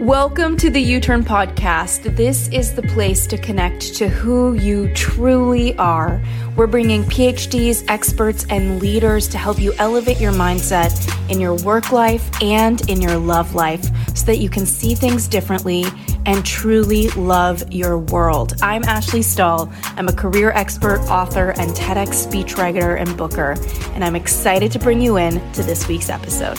Welcome to the U-Turn Podcast. This is the place to connect to who you truly are. We're bringing PhDs, experts, and leaders to help you elevate your mindset in your work life and in your love life so that you can see things differently and truly love your world. I'm Ashley Stahl. I'm a career expert, author, and TEDx speechwriter and booker, and I'm excited to bring you in to this week's episode.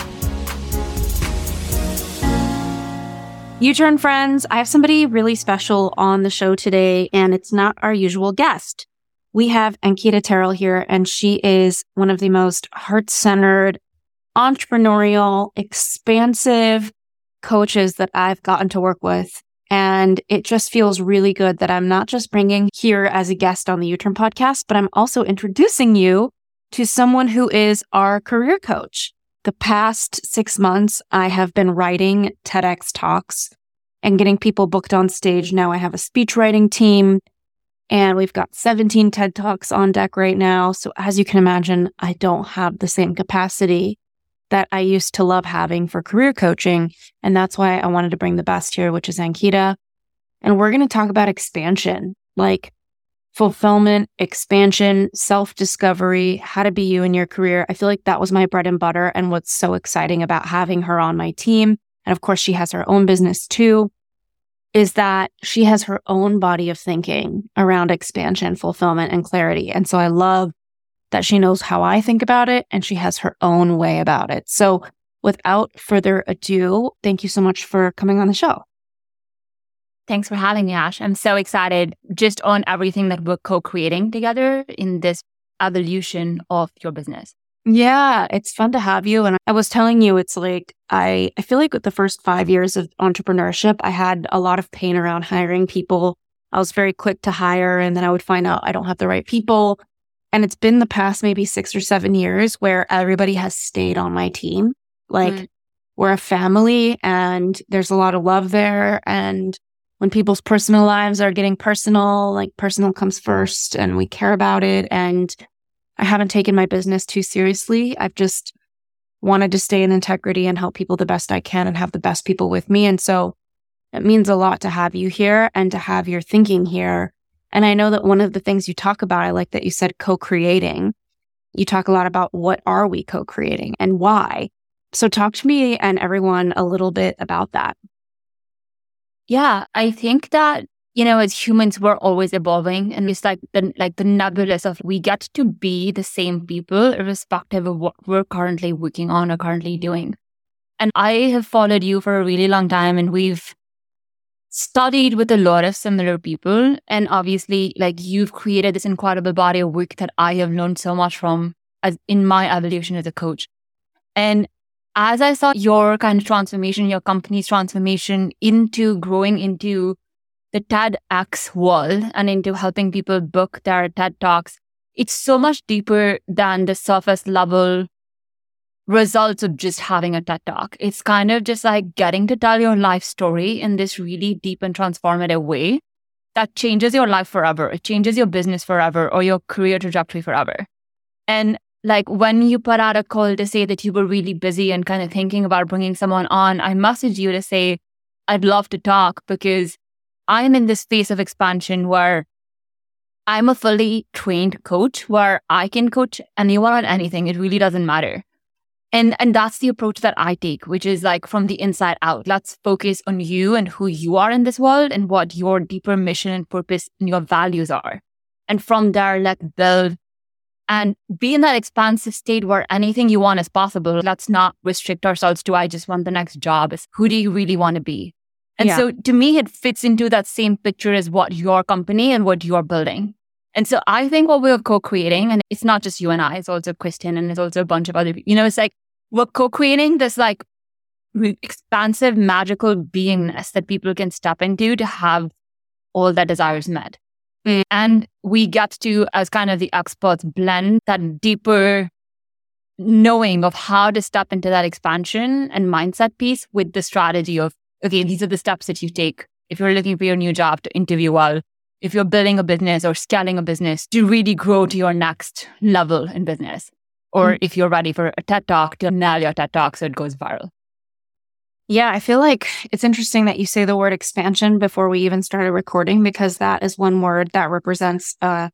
U-Turn friends, I have somebody really special on the show today, and it's not our usual guest. We have Ankita Terrell here, and she is one of the most heart-centered, entrepreneurial, expansive coaches that I've gotten to work with. And it just feels really good that I'm not just bringing here as a guest on the U-Turn podcast, but I'm also introducing you to someone who is our career coach. The past 6 months, I have been writing TEDx talks and getting people booked on stage. Now I have a speech writing team, and we've got 17 TED Talks on deck right now. So as you can imagine, I don't have the same capacity that I used to love having for career coaching. And that's why I wanted to bring the best here, which is Ankita. And we're going to talk about expansion, like fulfillment, expansion, self-discovery, how to be you in your career. I feel like that was my bread and butter and what's so exciting about having her on my team. And of course, she has her own business too, is that she has her own body of thinking around expansion, fulfillment, and clarity. And so I love that she knows how I think about it and she has her own way about it. So without further ado, thank you so much for coming on the show. Thanks for having me, Ash. I'm so excited just on everything that we're co-creating together in this evolution of your business. Yeah, it's fun to have you. And I was telling you, it's like, I feel like with the first 5 years of entrepreneurship, I had a lot of pain around hiring people. I was very quick to hire, and then I would find out I don't have the right people. And it's been the past maybe 6 or 7 years where everybody has stayed on my team. Like we're a family and there's a lot of love there. And when people's personal lives are getting personal, like personal comes first and we care about it. And I haven't taken my business too seriously. I've just wanted to stay in integrity and help people the best I can and have the best people with me. And so it means a lot to have you here and to have your thinking here. And I know that one of the things you talk about, I like that you said co-creating. You talk a lot about what are we co-creating and why. So talk to me and everyone a little bit about that. Yeah, I think that, as humans, we're always evolving. And it's like the nebulous of we get to be the same people irrespective of what we're currently working on or currently doing. And I have followed you for a really long time, and we've studied with a lot of similar people. And obviously, like, you've created this incredible body of work that I have learned so much from as in my evolution as a coach. And as I saw your kind of transformation, your company's transformation into growing into the TEDx world and into helping people book their TED Talks, it's so much deeper than the surface level results of just having a TED Talk. It's kind of just like getting to tell your life story in this really deep and transformative way that changes your life forever. It changes your business forever or your career trajectory forever. And like when you put out a call to say that you were really busy and kind of thinking about bringing someone on, I messaged you to say, I'd love to talk because I'm in this phase of expansion where I'm a fully trained coach where I can coach anyone on anything. It really doesn't matter. And that's the approach that I take, which is like from the inside out. Let's focus on you and who you are in this world and what your deeper mission and purpose and your values are. And from there, let's build and be in that expansive state where anything you want is possible. Let's not restrict ourselves to, I just want the next job. It's who do you really want to be? And so to me, it fits into that same picture as what your company and what you're building. And so I think what we're co-creating, and it's not just you and I, it's also Kristen and it's also a bunch of other people. It's like we're co-creating this like expansive, magical beingness that people can step into to have all their desires met. And we get to, as kind of the experts, blend that deeper knowing of how to step into that expansion and mindset piece with the strategy of, okay, these are the steps that you take if you're looking for your new job to interview well, if you're building a business or scaling a business to really grow to your next level in business, or if you're ready for a TED Talk to nail your TED Talk so it goes viral. Yeah, I feel like it's interesting that you say the word expansion before we even started recording, because that is one word that represents a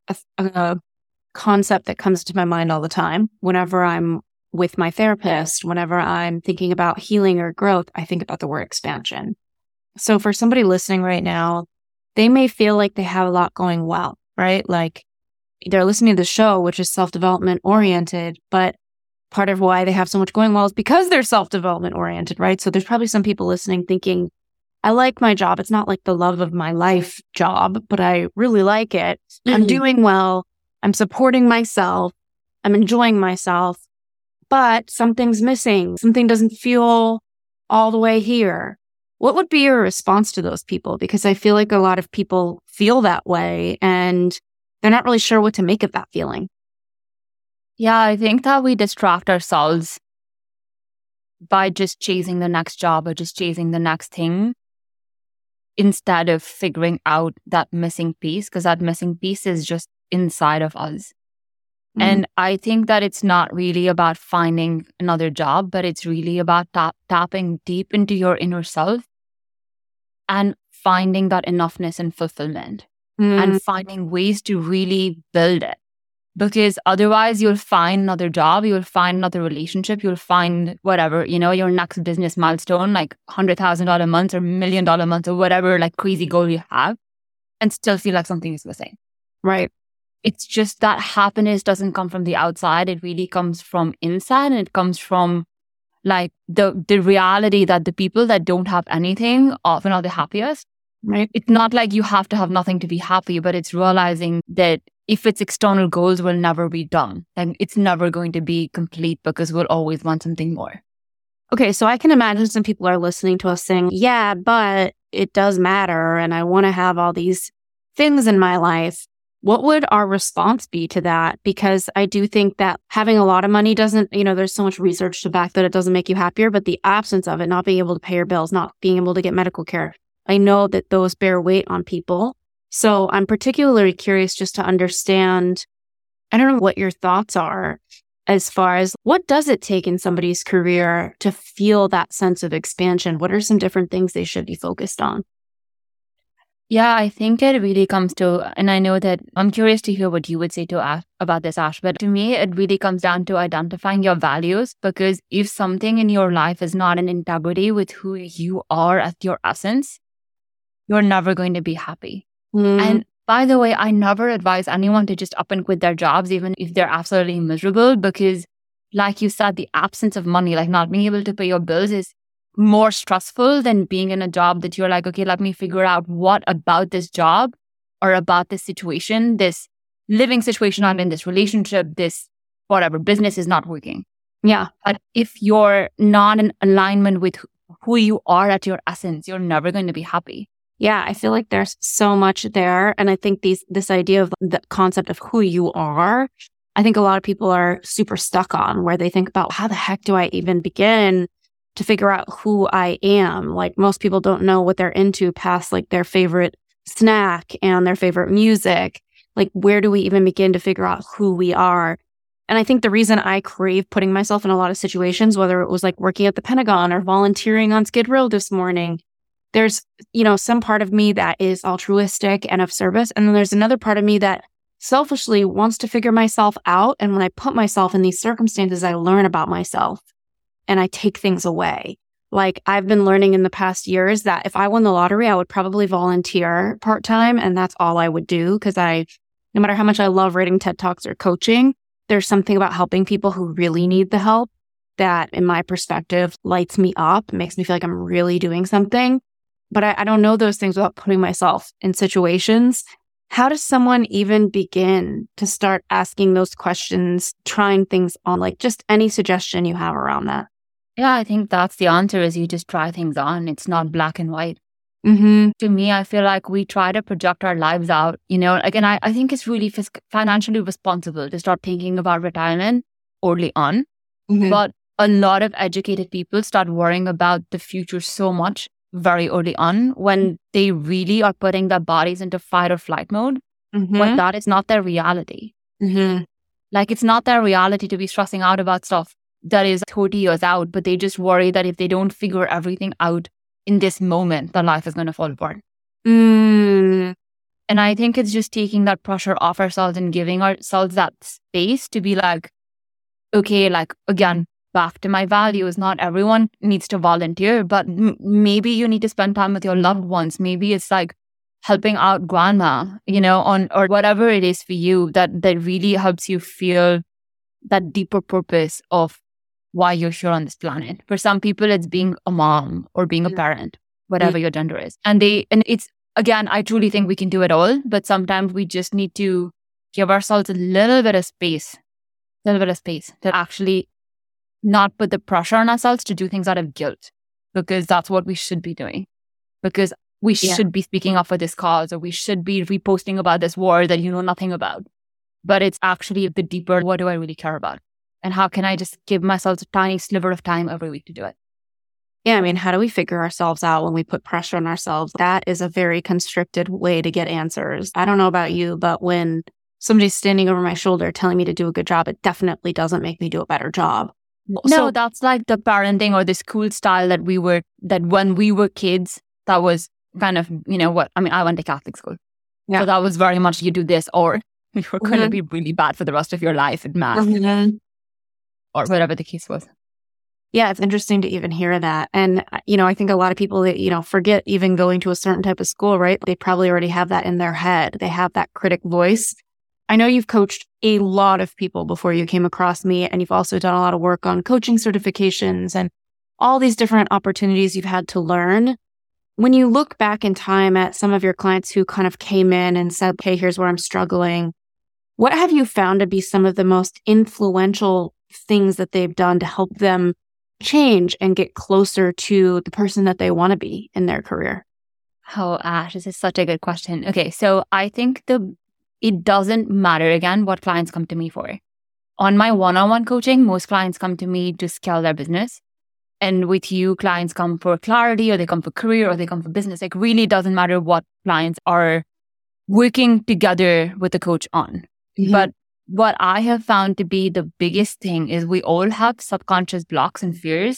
concept that comes to my mind all the time. Whenever I'm with my therapist, whenever I'm thinking about healing or growth, I think about the word expansion. So for somebody listening right now, they may feel like they have a lot going well, right? Like they're listening to the show, which is self-development oriented, but part of why they have so much going well is because they're self-development oriented, right? So there's probably some people listening thinking, I like my job. It's not like the love of my life job, but I really like it. I'm doing well. I'm supporting myself. I'm enjoying myself, but something's missing. Something doesn't feel all the way here. What would be your response to those people? Because I feel like a lot of people feel that way and they're not really sure what to make of that feeling. Yeah, I think that we distract ourselves by just chasing the next job or just chasing the next thing instead of figuring out that missing piece, because that missing piece is just inside of us. Mm-hmm. And I think that it's not really about finding another job, but it's really about tapping deep into your inner self and finding that enoughness and fulfillment and finding ways to really build it. Because otherwise you'll find another job, you'll find another relationship, you'll find whatever, your next business milestone, like $100,000 a month or $1 million a month or whatever, like crazy goal you have, and still feel like something is missing. Right. It's just that happiness doesn't come from the outside. It really comes from inside, and it comes from like the reality that the people that don't have anything often are the happiest. Right. It's not like you have to have nothing to be happy, but it's realizing that if it's external goals will never be done, and it's never going to be complete because we'll always want something more. Okay, so I can imagine some people are listening to us saying, yeah, but it does matter and I want to have all these things in my life. What would our response be to that? Because I do think that having a lot of money doesn't, there's so much research to back that it doesn't make you happier, but the absence of it, not being able to pay your bills, not being able to get medical care, I know that those bear weight on people. So I'm particularly curious just to understand, I don't know what your thoughts are as far as what does it take in somebody's career to feel that sense of expansion? What are some different things they should be focused on? Yeah, I think it really comes to, and I know that I'm curious to hear what you would say to Ash about this, Ash, but to me, it really comes down to identifying your values, because if something in your life is not in integrity with who you are at your essence, you're never going to be happy. And by the way, I never advise anyone to just up and quit their jobs, even if they're absolutely miserable, because like you said, the absence of money, like not being able to pay your bills, is more stressful than being in a job that you're like, okay, let me figure out what about this job or about this situation, this living situation I'm in, this relationship, this whatever business is not working. Yeah. But if you're not in alignment with who you are at your essence, you're never going to be happy. Yeah, I feel like there's so much there. And I think this idea of the concept of who you are, I think a lot of people are super stuck on, where they think about how the heck do I even begin to figure out who I am? Like most people don't know what they're into past like their favorite snack and their favorite music. Like where do we even begin to figure out who we are? And I think the reason I crave putting myself in a lot of situations, whether it was like working at the Pentagon or volunteering on Skid Row this morning, there's, some part of me that is altruistic and of service. And then there's another part of me that selfishly wants to figure myself out. And when I put myself in these circumstances, I learn about myself and I take things away. Like I've been learning in the past years that if I won the lottery, I would probably volunteer part-time. And that's all I would do, because no matter how much I love writing TED Talks or coaching, there's something about helping people who really need the help that, in my perspective, lights me up, makes me feel like I'm really doing something. But I don't know those things without putting myself in situations. How does someone even begin to start asking those questions, trying things on, like just any suggestion you have around that? Yeah, I think that's the answer, is you just try things on. It's not black and white. Mm-hmm. To me, I feel like we try to project our lives out, and I think it's really financially responsible to start thinking about retirement early on. Mm-hmm. But a lot of educated people start worrying about the future so much very early on, when they really are putting their bodies into fight or flight mode, but that is not their reality. Mm-hmm. Like it's not their reality to be stressing out about stuff that is 30 years out, but they just worry that if they don't figure everything out in this moment, their life is going to fall apart. Mm. And I think it's just taking that pressure off ourselves and giving ourselves that space to be like, okay, like, again, back to my values. Not everyone needs to volunteer, but maybe you need to spend time with your loved ones. Maybe it's like helping out grandma, or whatever it is for you that really helps you feel that deeper purpose of why you're here on this planet. For some people, it's being a mom or being a parent, whatever your gender is. And it's, again, I truly think we can do it all, but sometimes we just need to give ourselves a little bit of space to actually not put the pressure on ourselves to do things out of guilt, because that's what we should be doing. Because we should be speaking up for this cause, or we should be reposting about this war that you know nothing about. But it's actually the deeper, what do I really care about? And how can I just give myself a tiny sliver of time every week to do it? Yeah, I mean, how do we figure ourselves out when we put pressure on ourselves? That is a very constricted way to get answers. I don't know about you, but when somebody's standing over my shoulder telling me to do a good job, it definitely doesn't make me do a better job. No, that's like the parenting or the school style that when we were kids, that was kind of, I went to Catholic school. Yeah. So that was very much you do this or you're going to be really bad for the rest of your life at math or whatever the case was. Yeah, it's interesting to even hear that. And, I think a lot of people that, forget even going to a certain type of school, right? They probably already have that in their head. They have that critic voice. I know you've coached a lot of people before you came across me, and you've also done a lot of work on coaching certifications and all these different opportunities you've had to learn. When you look back in time at some of your clients who kind of came in and said, okay, here's where I'm struggling, what have you found to be some of the most influential things that they've done to help them change and get closer to the person that they want to be in their career? Oh, Ash, this is such a good question. Okay, so I think it doesn't matter, again, what clients come to me for. On my one-on-one coaching, most clients come to me to scale their business. And with you, clients come for clarity, or they come for career, or they come for business. Like, really doesn't matter what clients are working together with the coach on. Mm-hmm. But what I have found to be the biggest thing is we all have subconscious blocks and fears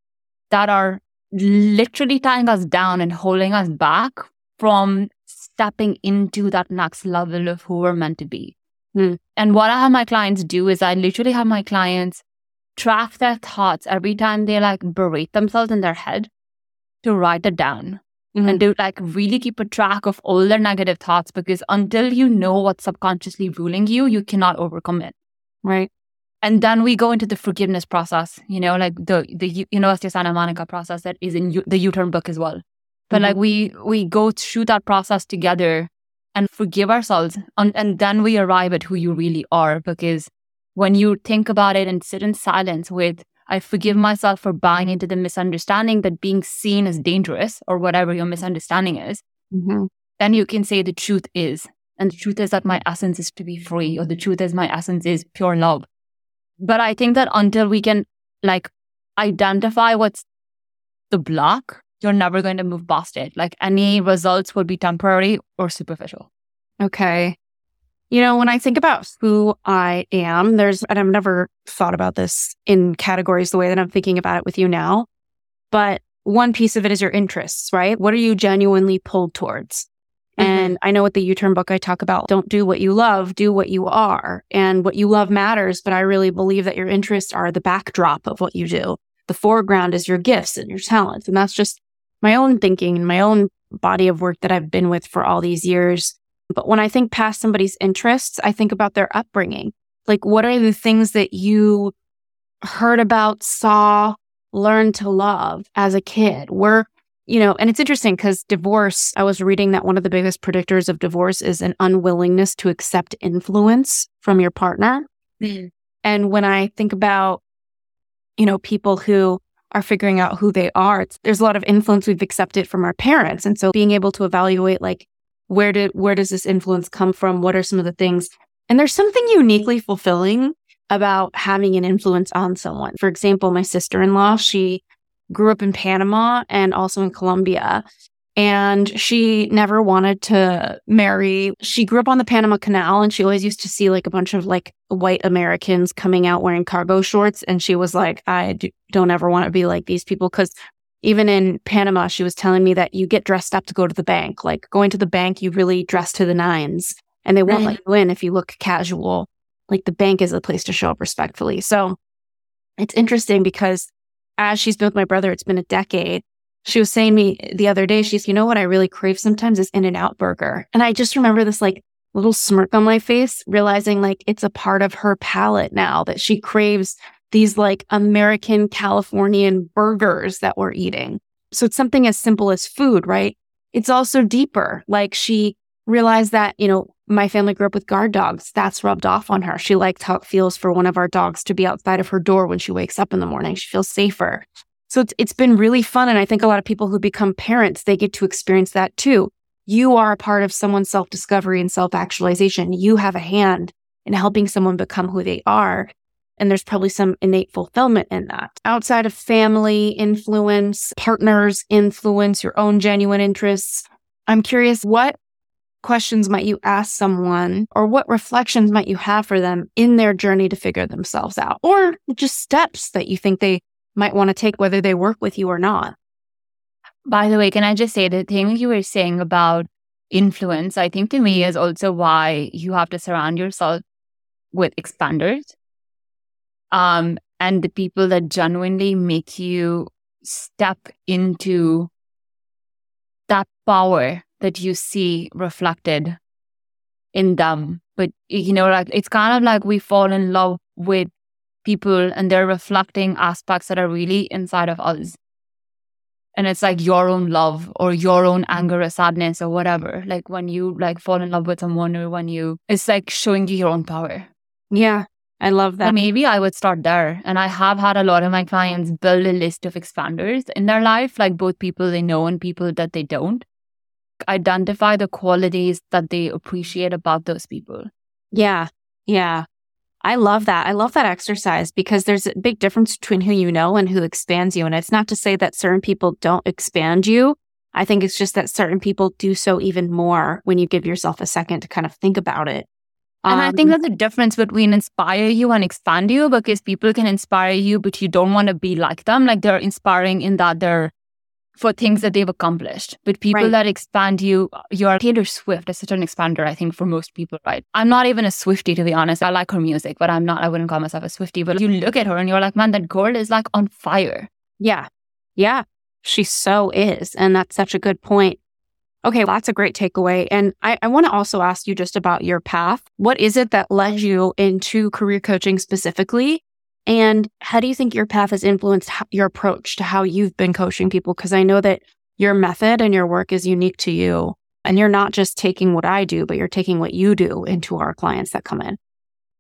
that are literally tying us down and holding us back from stepping into that next level of who we're meant to be. And what I have my clients do is I literally have my clients track their thoughts every time they berate themselves in their head, to write it down and to really keep a track of all their negative thoughts, because until you know what's subconsciously ruling you, you cannot overcome it. Right. And then we go into the forgiveness process, like the University of Santa Monica process that is in the U-Turn book as well. But we go through that process together and forgive ourselves. And then we arrive at who you really are. Because when you think about it and sit in silence with, I forgive myself for buying into the misunderstanding that being seen is dangerous, or whatever your misunderstanding is, then you can say the truth is. And the truth is that my essence is to be free, or the truth is my essence is pure love. But I think that until we can identify what's the block, you're never going to move past it. Any results will be temporary or superficial. Okay. When I think about who I am, and I've never thought about this in categories the way that I'm thinking about it with you now, but one piece of it is your interests, right? What are you genuinely pulled towards? And I know with the U-Turn book, I talk about don't do what you love, do what you are. And what you love matters, but I really believe that your interests are the backdrop of what you do. The foreground is your gifts and your talents. And that's just my own thinking and my own body of work that I've been with for all these years. But when I think past somebody's interests, I think about their upbringing. What are the things that you heard about, saw, learned to love as a kid? And it's interesting because divorce, I was reading that one of the biggest predictors of divorce is an unwillingness to accept influence from your partner. And when I think about, people who are figuring out who they are, there's a lot of influence we've accepted from our parents. And so being able to evaluate, where does this influence come from? What are some of the things? And there's something uniquely fulfilling about having an influence on someone. For example, my sister-in-law, she grew up in Panama and also in Colombia. And she never wanted to marry. She grew up on the Panama Canal, and she always used to see like a bunch of like white Americans coming out wearing cargo shorts. And she was like, don't ever want to be like these people. Because even in Panama, she was telling me that you get dressed up to go to the bank. Like going to the bank, you really dress to the nines, and they won't let you in if you look casual. Like the bank is a place to show up respectfully. So it's interesting because as she's been with my brother, it's been a decade. She was saying to me the other day, she's, you know what I really crave sometimes is In-N-Out Burger. And I just remember this like little smirk on my face, realizing like it's a part of her palate now that she craves these like American Californian burgers that we're eating. So it's something as simple as food, right? It's also deeper. Like she realized that, you know, my family grew up with guard dogs. That's rubbed off on her. She liked how it feels for one of our dogs to be outside of her door when she wakes up in the morning. She feels safer. So it's been really fun. And I think a lot of people who become parents, they get to experience that too. You are a part of someone's self-discovery and self-actualization. You have a hand in helping someone become who they are. And there's probably some innate fulfillment in that. Outside of family influence, partners influence, your own genuine interests, I'm curious, what questions might you ask someone, or what reflections might you have for them in their journey to figure themselves out, or just steps that you think they might want to take, whether they work with you or not? By the way, can I just say the thing you were saying about influence, I think to me is also why you have to surround yourself with expanders. And the people that genuinely make you step into that power that you see reflected in them. But, you know, like it's kind of like we fall in love with people and they're reflecting aspects that are really inside of us. And it's like your own love or your own anger or sadness or whatever. Like when you like fall in love with someone, or when it's like showing you your own power. Yeah, I love that. So maybe I would start there. And I have had a lot of my clients build a list of expanders in their life, like both people they know and people that they don't. Identify the qualities that they appreciate about those people. Yeah. I love that. I love that exercise because there's a big difference between who you know and who expands you. And it's not to say that certain people don't expand you. I think it's just that certain people do so even more when you give yourself a second to kind of think about it. And I think there's a difference between inspire you and expand you, because people can inspire you, but you don't want to be like them. Like they're inspiring in that they're for things that they've accomplished. But people that expand you, you're Taylor Swift is such an expander, I think, for most people, right? I'm not even a Swiftie, to be honest. I like her music, but I wouldn't call myself a Swiftie. But you look at her and you're like, man, that girl is like on fire. Yeah. She so is. And that's such a good point. Okay, that's a great takeaway. And I want to also ask you just about your path. What is it that led you into career coaching specifically? And how do you think your path has influenced your approach to how you've been coaching people? Because I know that your method and your work is unique to you. And you're not just taking what I do, but you're taking what you do into our clients that come in.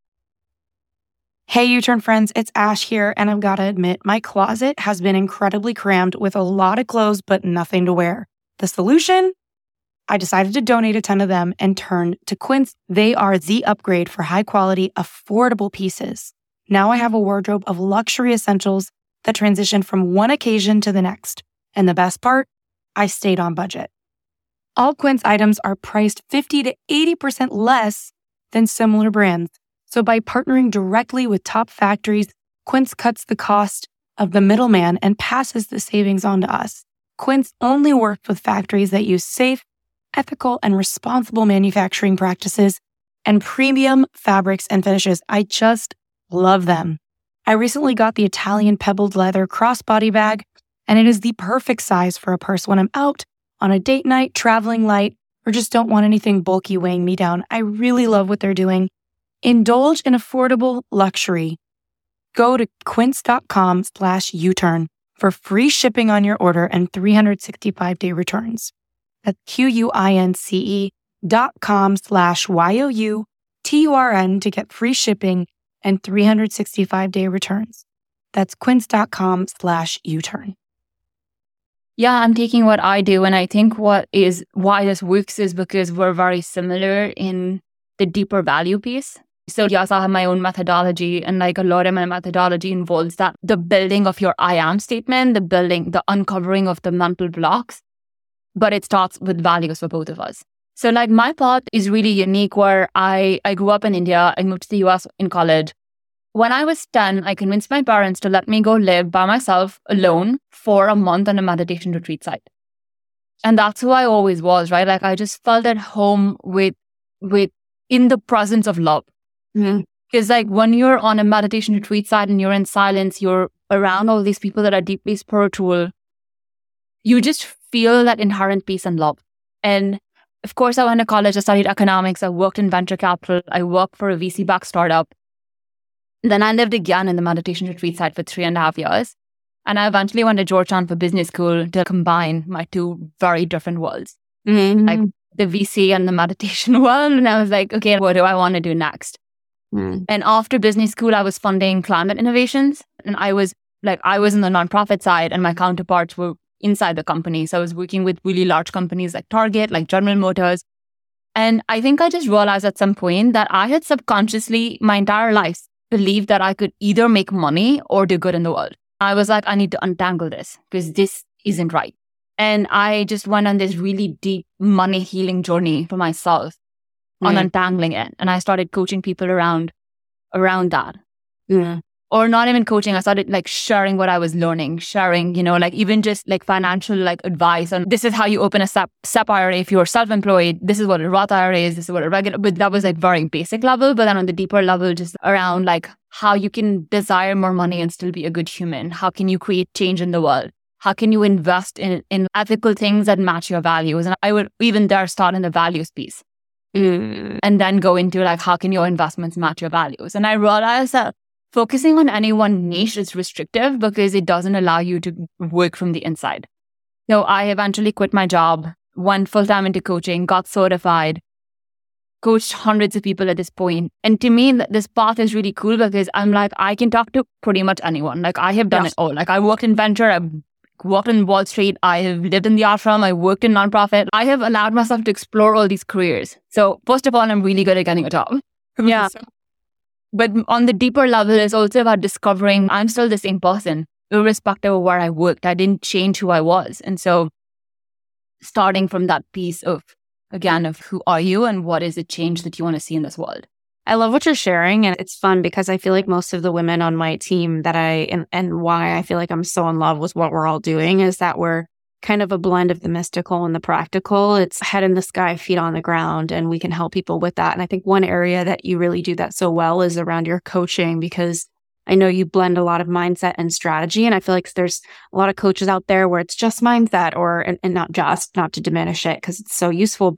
Hey, U-Turn friends, it's Ash here. And I've got to admit, my closet has been incredibly crammed with a lot of clothes, but nothing to wear. The solution? I decided to donate a ton of them and turned to Quince. They are the upgrade for high quality, affordable pieces. Now I have a wardrobe of luxury essentials that transition from one occasion to the next. And the best part, I stayed on budget. All Quince items are priced 50 to 80% less than similar brands. So by partnering directly with top factories, Quince cuts the cost of the middleman and passes the savings on to us. Quince only works with factories that use safe, ethical, and responsible manufacturing practices and premium fabrics and finishes. I just love them. I recently got the Italian pebbled leather crossbody bag, and it is the perfect size for a purse when I'm out on a date night, traveling light, or just don't want anything bulky weighing me down. I really love what they're doing. Indulge in affordable luxury. Go to quince.com/U-turn for free shipping on your order and 365-day returns. That's QUINCE.com/YOUTURN to get free shipping and 365-day returns. That's quince.com/U-turn. Yeah, I'm taking what I do. And I think why this works is because we're very similar in the deeper value piece. So yes, I have my own methodology, and like a lot of my methodology involves that the building of your I am statement, the uncovering of the mental blocks. but it starts with values for both of us. So like my path is really unique where I grew up in India. I moved to the US in college. When I was 10, I convinced my parents to let me go live by myself alone for a month on a meditation retreat site. And that's who I always was, right? Like I just felt at home with in the presence of love. Because like when you're on a meditation retreat site and you're in silence, you're around all these people that are deeply spiritual, you just feel that inherent peace and love. And of course, I went to college, I studied economics, I worked in venture capital, I worked for a VC-backed startup. Then I lived again in the meditation retreat site for 3.5 years. And I eventually went to Georgetown for business school to combine my two very different worlds, like the VC and the meditation world. And I was like, okay, what do I want to do next? And after business school, I was funding climate innovations. And I was in the nonprofit side and my counterparts were inside the company. So I was working with really large companies like Target, like General Motors. And I think I just realized at some point that I had subconsciously, my entire life, believed that I could either make money or do good in the world. I was like, I need to untangle this because this isn't right. And I just went on this really deep money healing journey for myself on untangling it. And I started coaching people around that. Or not even coaching. I started like sharing what I was learning, sharing, like even just like financial like advice on this is how you open a SEP IRA if you're self-employed. This is what a Roth IRA is. This is what a regular, but that was like very basic level. But then on the deeper level, just around like how you can desire more money and still be a good human. How can you create change in the world? How can you invest in ethical things that match your values? And I would even there start in the values piece and then go into like, how can your investments match your values? And I realized that focusing on any one niche is restrictive because it doesn't allow you to work from the inside. So I eventually quit my job, went full-time into coaching, got certified, coached hundreds of people at this point. And to me, this path is really cool because I'm like, I can talk to pretty much anyone. Like I have done it all. Like I worked in venture, I've worked in Wall Street, I have lived in the ashram, I worked in nonprofit. I have allowed myself to explore all these careers. So first of all, I'm really good at getting a job. Yeah. But on the deeper level, it's also about discovering I'm still the same person, irrespective of where I worked. I didn't change who I was. And so starting from that piece of, again, of who are you and what is the change that you want to see in this world. I love what you're sharing. And it's fun because I feel like most of the women on my team that and why I feel like I'm so in love with what we're all doing is that we're kind of a blend of the mystical and the practical. It's head in the sky, feet on the ground, and we can help people with that. And I think one area that you really do that so well is around your coaching, because I know you blend a lot of mindset and strategy. And I feel like there's a lot of coaches out there where it's just mindset and not to diminish it because it's so useful,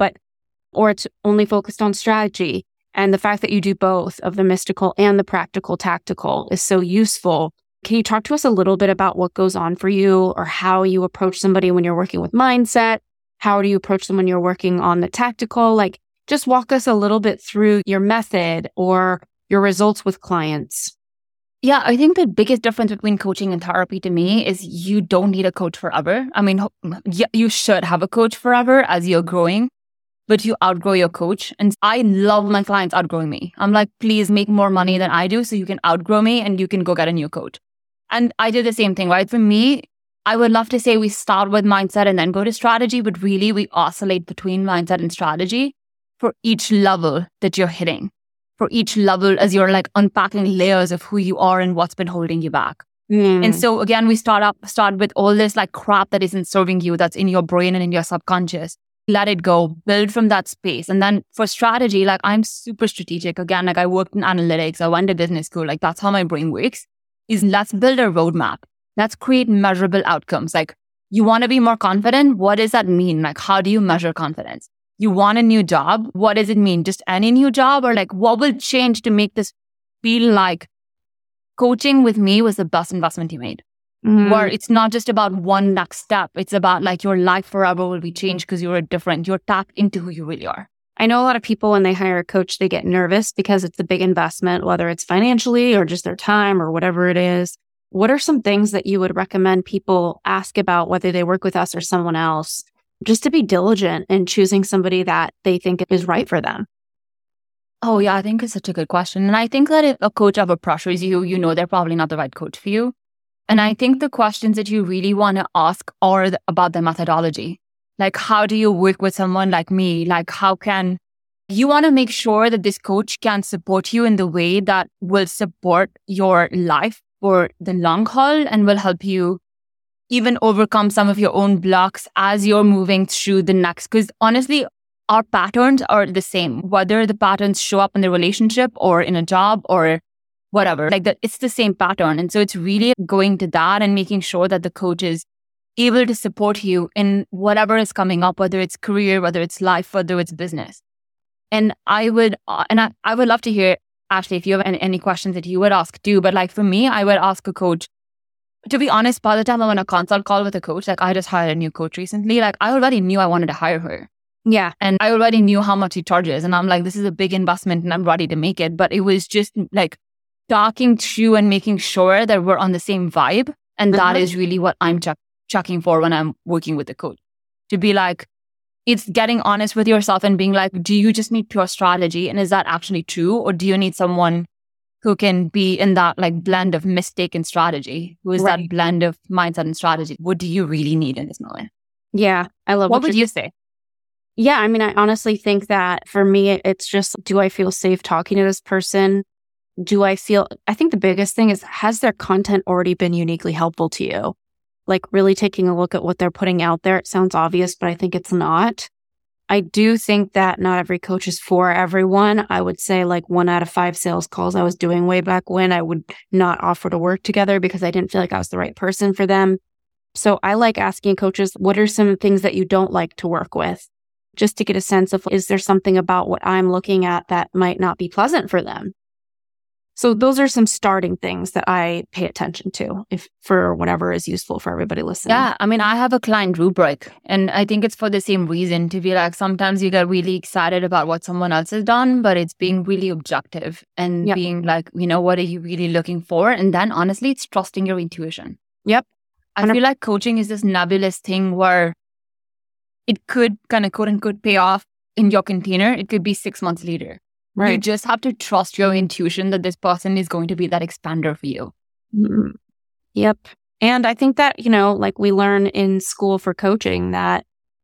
or it's only focused on strategy. And the fact that you do both of the mystical and the practical tactical is so useful. Can you talk to us a little bit about what goes on for you or how you approach somebody when you're working with mindset? How do you approach them when you're working on the tactical? Like, just walk us a little bit through your method or your results with clients. Yeah, I think the biggest difference between coaching and therapy to me is you don't need a coach forever. I mean, you should have a coach forever as you're growing, but you outgrow your coach. And I love my clients outgrowing me. I'm like, please make more money than I do so you can outgrow me and you can go get a new coach. And I did the same thing, right? For me, I would love to say we start with mindset and then go to strategy, but really we oscillate between mindset and strategy for each level that you're hitting, for each level as you're like unpacking layers of who you are and what's been holding you back. And so again, we start with all this like crap that isn't serving you, that's in your brain and in your subconscious. Let it go, build from that space. And then for strategy, like I'm super strategic. Again, like I worked in analytics, I went to business school, like that's how my brain works. Is let's build a roadmap. Let's create measurable outcomes. Like you want to be more confident. What does that mean? Like, how do you measure confidence? You want a new job. What does it mean? Just any new job, or like what will change to make this feel like coaching with me was the best investment you made? Where it's not just about one next step. It's about like your life forever will be changed because you're different. You're tapped into who you really are. I know a lot of people, when they hire a coach, they get nervous because it's a big investment, whether it's financially or just their time or whatever it is. What are some things that you would recommend people ask about, whether they work with us or someone else, just to be diligent in choosing somebody that they think is right for them? Oh, yeah, I think it's such a good question. And I think that if a coach ever pressures you, you know they're probably not the right coach for you. And I think the questions that you really want to ask are about the methodology. Like, how do you work with someone like me? Like, how can you want to make sure that this coach can support you in the way that will support your life for the long haul and will help you even overcome some of your own blocks as you're moving through the next. Because honestly, our patterns are the same, whether the patterns show up in the relationship or in a job or whatever, like that, it's the same pattern. And so it's really going to that and making sure that the coach is able to support you in whatever is coming up, whether it's career, whether it's life, whether it's business. And I would love to hear, Ashley, if you have any questions that you would ask too. But like for me, I would ask a coach. To be honest, by the time I'm on a consult call with a coach, like I just hired a new coach recently, like I already knew I wanted to hire her. Yeah. And I already knew how much she charges. And I'm like, this is a big investment and I'm ready to make it. But it was just like talking through and making sure that we're on the same vibe. And that is really what I'm checking for when I'm working with the coach. To be like, it's getting honest with yourself and being like, do you just need pure strategy? And is that actually true? Or do you need someone who can be in that like blend of mistake and strategy? Who is that blend of mindset and strategy? What do you really need in this moment? Yeah, I love what would you say? Yeah, I mean, I honestly think that for me, it's just, do I feel safe talking to this person? I think the biggest thing is, has their content already been uniquely helpful to you? Like really taking a look at what they're putting out there. It sounds obvious, but I think it's not. I do think that not every coach is for everyone. I would say like 1 out of 5 sales calls I was doing way back when, I would not offer to work together because I didn't feel like I was the right person for them. So I like asking coaches, what are some things that you don't like to work with? Just to get a sense of, is there something about what I'm looking at that might not be pleasant for them? So those are some starting things that I pay attention to for whatever is useful for everybody listening. Yeah, I mean, I have a client rubric and I think it's for the same reason, to be like, sometimes you get really excited about what someone else has done, but it's being really objective and being like, what are you really looking for? And then honestly, it's trusting your intuition. Yep. I feel like coaching is this nebulous thing where it could kind of quote unquote pay off in your container. It could be 6 months later. Right. You just have to trust your intuition that this person is going to be that expander for you. Mm-hmm. Yep. And I think that, like we learn in school for coaching that,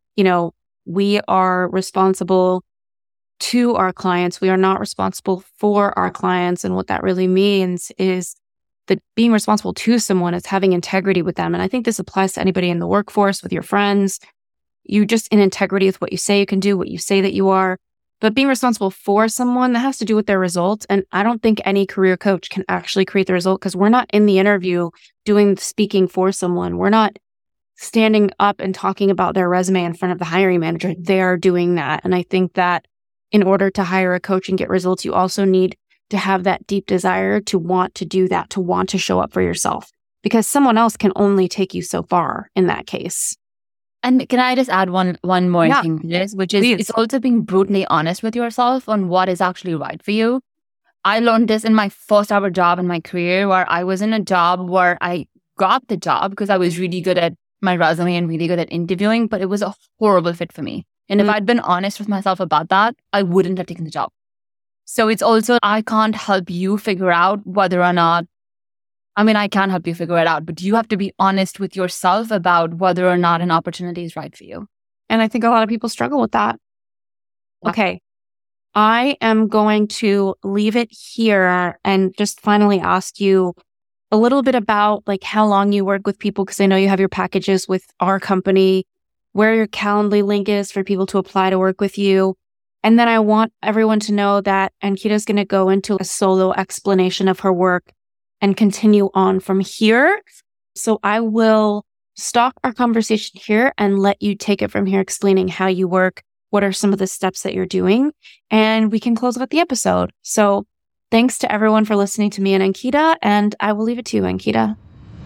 we are responsible to our clients. We are not responsible for our clients. And what that really means is that being responsible to someone is having integrity with them. And I think this applies to anybody in the workforce, with your friends. You just in integrity with what you say you can do, what you say that you are. But being responsible for someone, that has to do with their results. And I don't think any career coach can actually create the result because we're not in the interview doing speaking for someone. We're not standing up and talking about their resume in front of the hiring manager. They're doing that. And I think that in order to hire a coach and get results, you also need to have that deep desire to want to do that, to want to show up for yourself, because someone else can only take you so far in that case. And can I just add one more thing to this, which is It's also being brutally honest with yourself on what is actually right for you. I learned this in my first ever job in my career, where I was in a job where I got the job because I was really good at my resume and really good at interviewing, but it was a horrible fit for me. And if I'd been honest with myself about that, I wouldn't have taken the job. So it's also, I can't help you figure out whether or not, I can help you figure it out, but you have to be honest with yourself about whether or not an opportunity is right for you. And I think a lot of people struggle with that. Okay. I am going to leave it here and just finally ask you a little bit about like how long you work with people, because I know you have your packages with our company, where your Calendly link is for people to apply to work with you. And then I want everyone to know that Ankita's going to go into a solo explanation of her work and continue on from here. So I will stop our conversation here and let you take it from here, explaining how you work, what are some of the steps that you're doing, and we can close out the episode. So thanks to everyone for listening to me and Ankita, and I will leave it to you, Ankita.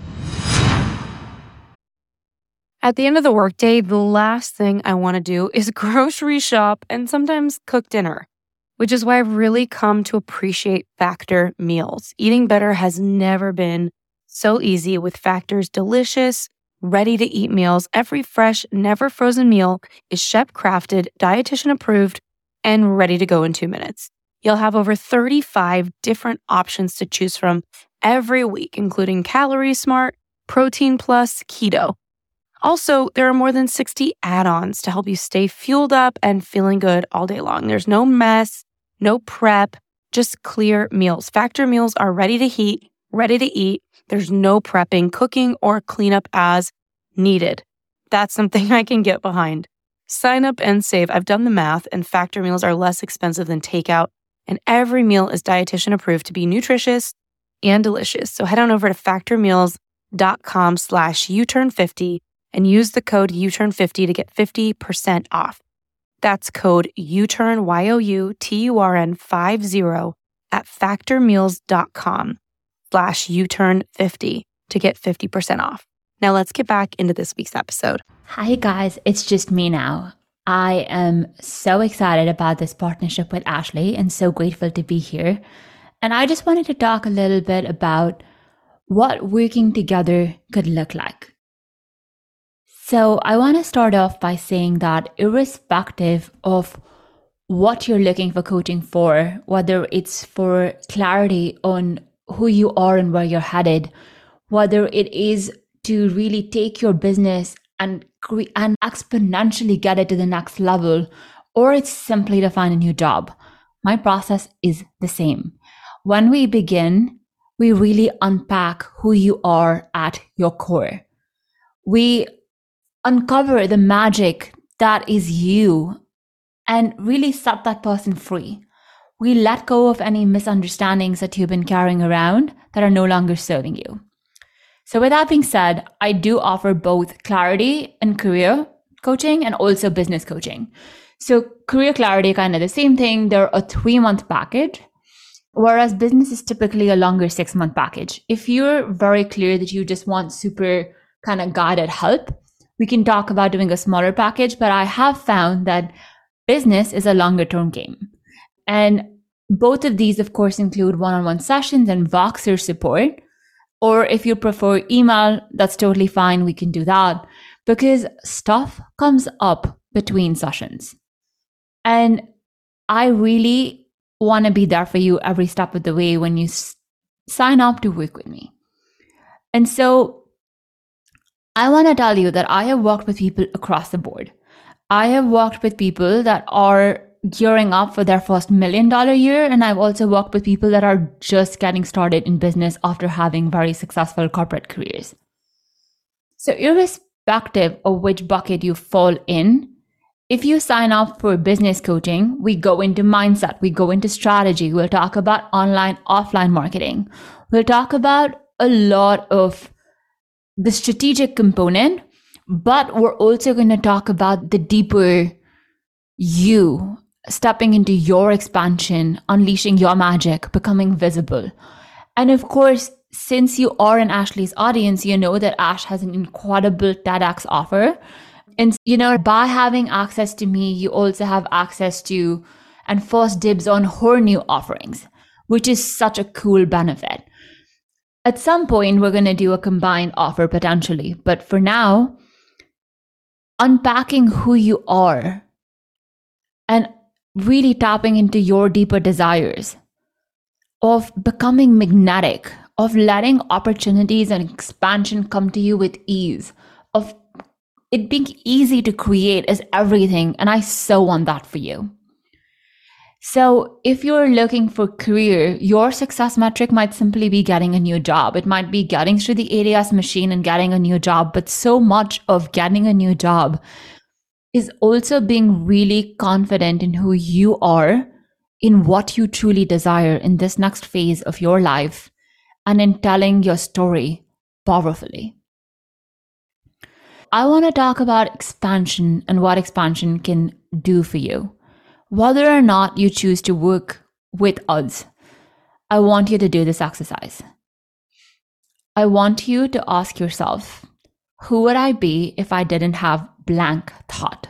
At the end of the workday, the last thing I want to do is grocery shop and sometimes cook dinner, which is why I've really come to appreciate Factor meals. Eating better has never been so easy with Factor's delicious, ready-to-eat meals. Every fresh, never frozen meal is chef-crafted, dietitian approved, and ready to go in 2 minutes. You'll have over 35 different options to choose from every week, including Calorie Smart, Protein Plus, Keto. Also, there are more than 60 add-ons to help you stay fueled up and feeling good all day long. There's no mess, no prep, just clear meals. Factor meals are ready to heat, ready to eat. There's no prepping, cooking, or cleanup as needed. That's something I can get behind. Sign up and save. I've done the math, and Factor meals are less expensive than takeout, and every meal is dietitian approved to be nutritious and delicious. So head on over to factormeals.com/uturn50 and use the code uturn50 to get 50% off. That's code uturn, YOUTURN50 at factormeals.com/uturn50 to get 50% off. Now let's get back into this week's episode. Hi guys, it's just me now. I am so excited about this partnership with Ashley and so grateful to be here. And I just wanted to talk a little bit about what working together could look like. So I want to start off by saying that irrespective of what you're looking for coaching for, whether it's for clarity on who you are and where you're headed, whether it is to really take your business and exponentially get it to the next level, or it's simply to find a new job, my process is the same. When we begin, we really unpack who you are at your core. We uncover the magic that is you and really set that person free. We let go of any misunderstandings that you've been carrying around that are no longer serving you. So with that being said, I do offer both clarity and career coaching and also business coaching. So career clarity, kind of the same thing. They're a 3-month package, whereas business is typically a longer 6-month package. If you're very clear that you just want super kind of guided help, we can talk about doing a smaller package, but I have found that business is a longer term game. And both of these, of course, include one-on-one sessions and Voxer support. Or if you prefer email, that's totally fine. We can do that because stuff comes up between sessions. And I really want to be there for you every step of the way when you sign up to work with me. And so I want to tell you that I have worked with people across the board. I have worked with people that are gearing up for their first $1 million year. And I've also worked with people that are just getting started in business after having very successful corporate careers. So irrespective of which bucket you fall in, if you sign up for business coaching, we go into mindset, we go into strategy, we'll talk about online, offline marketing. We'll talk about a lot of the strategic component, but we're also going to talk about the deeper you, stepping into your expansion, unleashing your magic, becoming visible. And of course, since you are in Ashley's audience, you know that Ash has an incredible TEDx offer. And, by having access to me, you also have access to and first dibs on her new offerings, which is such a cool benefit. At some point, we're going to do a combined offer potentially. But for now, unpacking who you are and really tapping into your deeper desires of becoming magnetic, of letting opportunities and expansion come to you with ease, of it being easy to create is everything. And I so want that for you. So if you're looking for career, your success metric might simply be getting a new job. It might be getting through the ADS machine and getting a new job. But so much of getting a new job is also being really confident in who you are, in what you truly desire in this next phase of your life, and in telling your story powerfully. I want to talk about expansion and what expansion can do for you. Whether or not you choose to work with us, I want you to do this exercise. I want you to ask yourself, who would I be if I didn't have blank thought?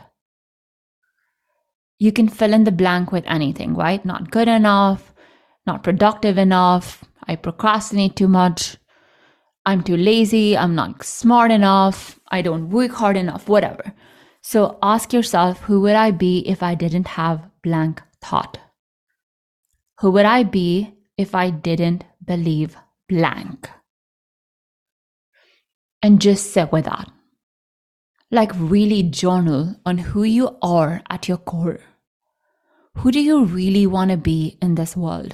You can fill in the blank with anything, right? Not good enough, not productive enough, I procrastinate too much, I'm too lazy, I'm not smart enough, I don't work hard enough, whatever. So ask yourself, who would I be if I didn't have blank thought? Who would I be if I didn't believe blank? And just sit with that. like really journal on who you are at your core. Who do you really want to be in this world?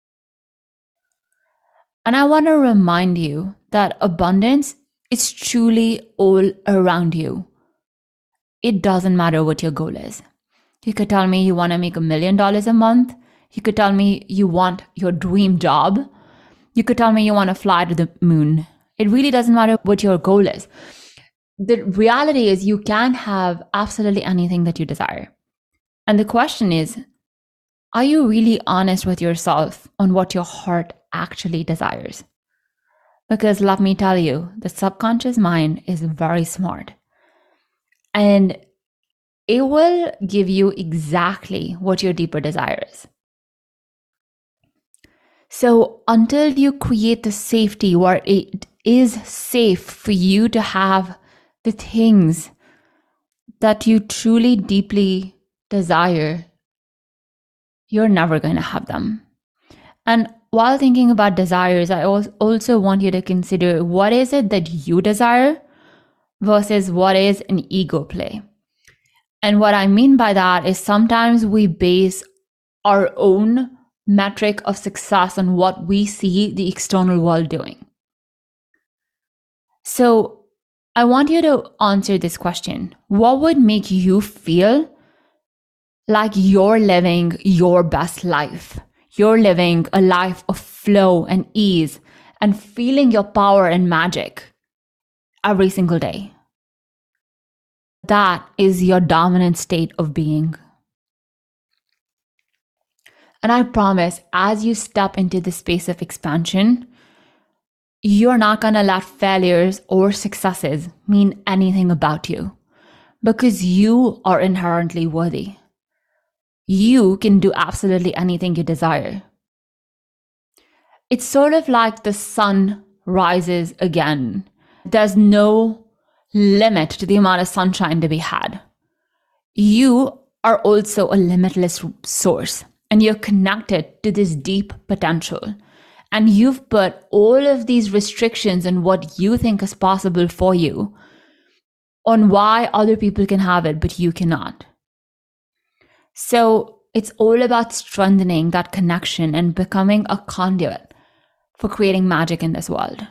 And I want to remind you that abundance is truly all around you. It doesn't matter what your goal is. You could tell me you want to make $1 million a month. You could tell me you want your dream job. You could tell me you want to fly to the moon. It really doesn't matter what your goal is. The reality is you can have absolutely anything that you desire. And the question is, are you really honest with yourself on what your heart actually desires? Because let me tell you, the subconscious mind is very smart. And it will give you exactly what your deeper desire is. So until you create the safety where it is safe for you to have the things that you truly deeply desire, you're never going to have them. And while thinking about desires, I also want you to consider what is it that you desire versus what is an ego play. And what I mean by that is sometimes we base our own metric of success on what we see the external world doing. So I want you to answer this question. What would make you feel like you're living your best life? You're living a life of flow and ease and feeling your power and magic every single day. That is your dominant state of being. And I promise, as you step into the space of expansion, you're not going to let failures or successes mean anything about you, because you are inherently worthy. You can do absolutely anything you desire. It's sort of like the sun rises again. There's no limit to the amount of sunshine to be had. You are also a limitless source, and you're connected to this deep potential. And you've put all of these restrictions on what you think is possible for you, on why other people can have it, but you cannot. So it's all about strengthening that connection and becoming a conduit for creating magic in this world.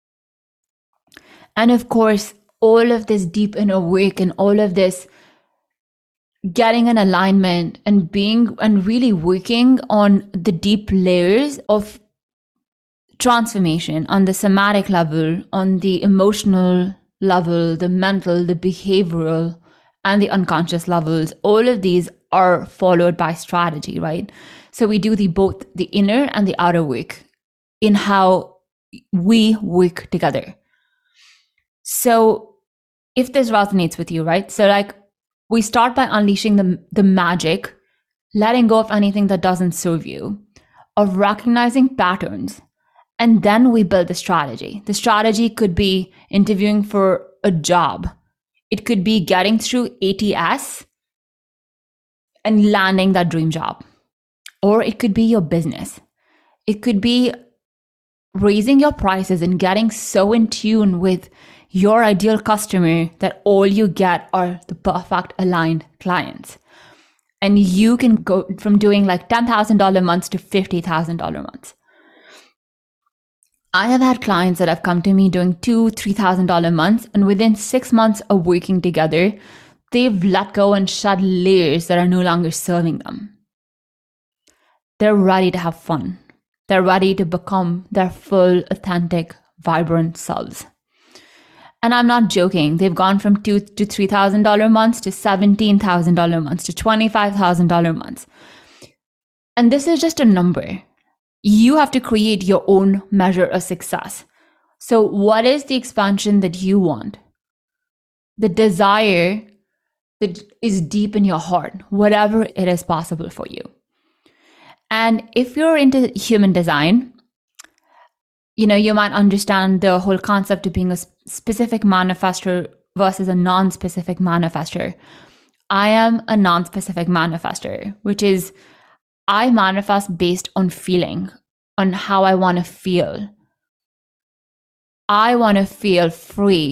And of course, all of this deep inner work and all of this getting an alignment and being and really working on the deep layers of transformation on the somatic level, on the emotional level, the mental, the behavioral, and the unconscious levels, all of these are followed by strategy, right? So we do both the inner and the outer work in how we work together. So if this resonates with you, right? So like we start by unleashing the magic, letting go of anything that doesn't serve you, of recognizing patterns, and then we build the strategy. The strategy could be interviewing for a job. It could be getting through ATS and landing that dream job. Or it could be your business. It could be raising your prices and getting so in tune with your ideal customer that all you get are the perfect aligned clients. And you can go from doing like $10,000 months to $50,000 months. I have had clients that have come to me doing $2,000-$3,000 months, and within 6 months of working together, they've let go and shed layers that are no longer serving them. They're ready to have fun. They're ready to become their full, authentic, vibrant selves. And I'm not joking. They've gone from $2,000 to $3,000 months to $17,000 months to $25,000 months. And this is just a number. You have to create your own measure of success. So what is the expansion that you want? The desire that is deep in your heart, whatever it is possible for you. And if you're into human design, you might understand the whole concept of being a specific manifestor versus a non-specific manifestor. I am a non-specific manifestor, which is I manifest based on feeling, on how I want to feel. I want to feel free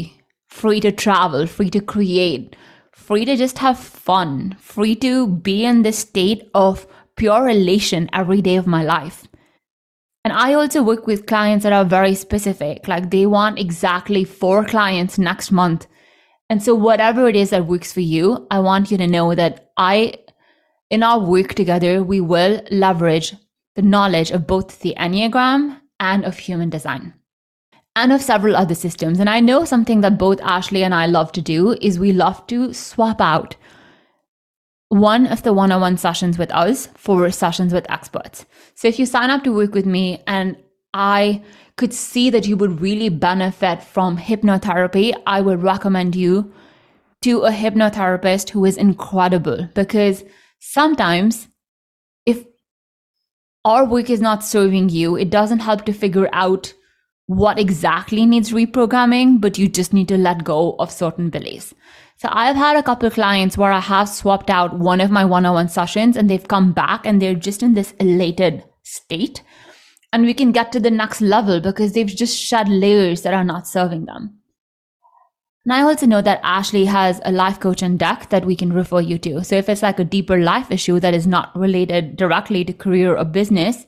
free to travel, free to create, free to just have fun, free to be in this state of pure elation every day of my life. And I also work with clients that are very specific, like they want exactly 4 clients next month. And so whatever it is that works for you, I want you to know that in our work together, we will leverage the knowledge of both the Enneagram and of human design and of several other systems. And I know something that both Ashley and I love to do is we love to swap out one of the one-on-one sessions with us for sessions with experts. So if you sign up to work with me and I could see that you would really benefit from hypnotherapy, I would recommend you to a hypnotherapist who is incredible, because sometimes if our work is not serving you, it doesn't help to figure out what exactly needs reprogramming, but you just need to let go of certain beliefs. So I've had a couple of clients where I have swapped out one of my one-on-one sessions and they've come back and they're just in this elated state. And we can get to the next level because they've just shed layers that are not serving them. And I also know that Ashley has a life coach on deck that we can refer you to. So if it's like a deeper life issue that is not related directly to career or business,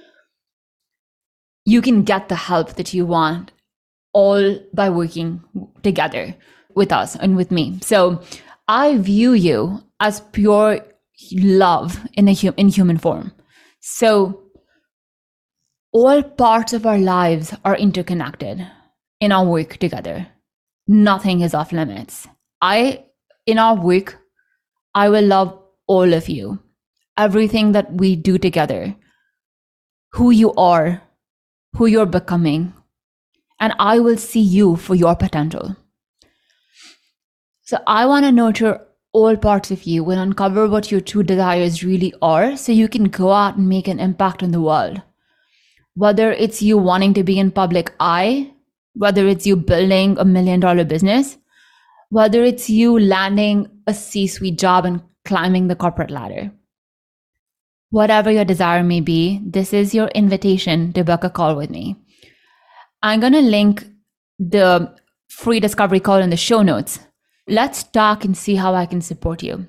you can get the help that you want all by working together with us and with me. So I view you as pure love in human form. So all parts of our lives are interconnected in our work together. Nothing is off limits. In our work, I will love all of you, everything that we do together, who you are, who you're becoming, and I will see you for your potential. So I want to nurture all parts of you and uncover what your true desires really are so you can go out and make an impact on the world. Whether it's you wanting to be in public eye, whether it's you building $1 million business, whether it's you landing a C-suite job and climbing the corporate ladder. Whatever your desire may be, this is your invitation to book a call with me. I'm going to link the free discovery call in the show notes. Let's talk and see how I can support you.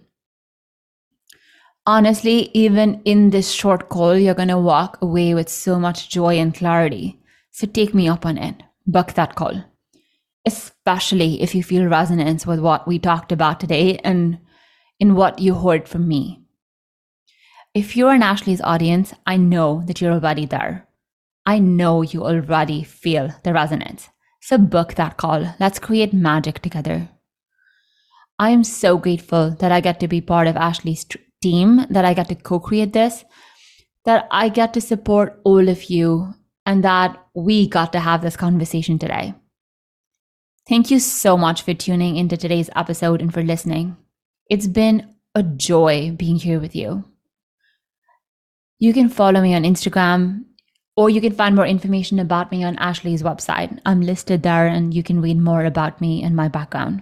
Honestly, even in this short call, you're going to walk away with so much joy and clarity. So take me up on it. Book that call. Especially if you feel resonance with what we talked about today and in what you heard from me. If you're in Ashley's audience, I know that you're already there. I know you already feel the resonance. So book that call. Let's create magic together. I am so grateful that I get to be part of Ashley's team, that I get to co-create this, that I get to support all of you, and that we got to have this conversation today. Thank you so much for tuning into today's episode and for listening. It's been a joy being here with you. You can follow me on Instagram, or you can find more information about me on Ashley's website. I'm listed there and you can read more about me and my background.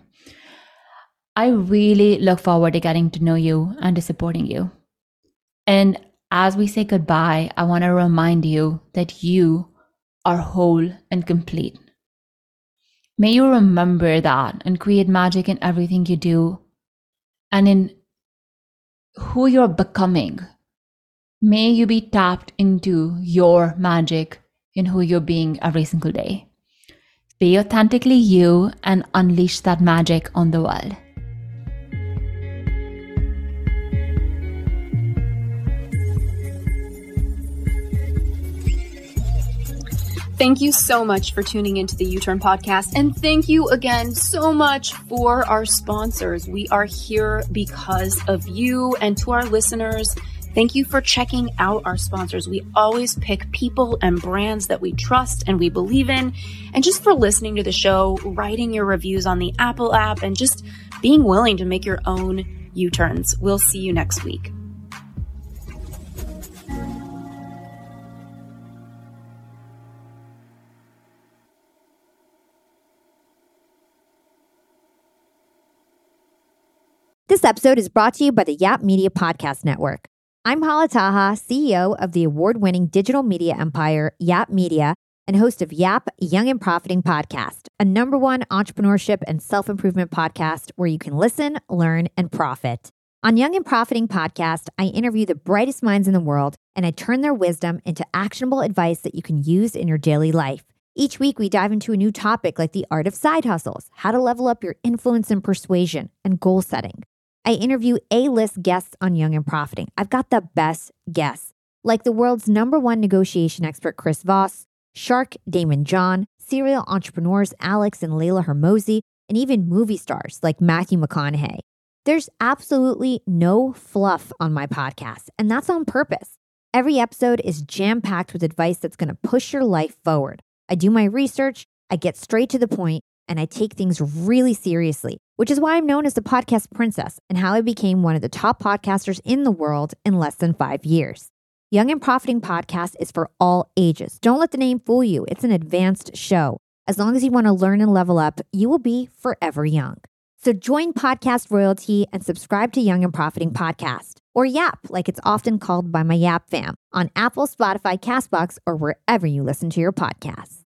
I really look forward to getting to know you and to supporting you. And as we say goodbye, I want to remind you that you are whole and complete. May you remember that and create magic in everything you do and in who you're becoming. May you be tapped into your magic in who you're being every single day. Be authentically you and unleash that magic on the world. Thank you so much for tuning into the U-Turn podcast. And thank you again so much for our sponsors. We are here because of you. And to our listeners, thank you for checking out our sponsors. We always pick people and brands that we trust and we believe in. And just for listening to the show, writing your reviews on the Apple app, and just being willing to make your own U-turns. We'll see you next week. This episode is brought to you by the Yap Media Podcast Network. I'm Hala Taha, CEO of the award-winning digital media empire, Yap Media, and host of Yap Young and Profiting Podcast, a #1 entrepreneurship and self-improvement podcast where you can listen, learn, and profit. On Young and Profiting Podcast, I interview the brightest minds in the world, and I turn their wisdom into actionable advice that you can use in your daily life. Each week, we dive into a new topic like the art of side hustles, how to level up your influence and persuasion, and goal setting. I interview A-list guests on Young and Profiting. I've got the best guests, like the world's #1 negotiation expert, Chris Voss, Shark Damon John, serial entrepreneurs Alex and Layla Hermosi, and even movie stars like Matthew McConaughey. There's absolutely no fluff on my podcast, and that's on purpose. Every episode is jam-packed with advice that's going to push your life forward. I do my research, I get straight to the point, and I take things really seriously, which is why I'm known as the podcast princess and how I became one of the top podcasters in the world in less than 5 years. Young and Profiting Podcast is for all ages. Don't let the name fool you. It's an advanced show. As long as you want to learn and level up, you will be forever young. So join Podcast Royalty and subscribe to Young and Profiting Podcast, or YAP, like it's often called by my YAP fam, on Apple, Spotify, CastBox, or wherever you listen to your podcasts.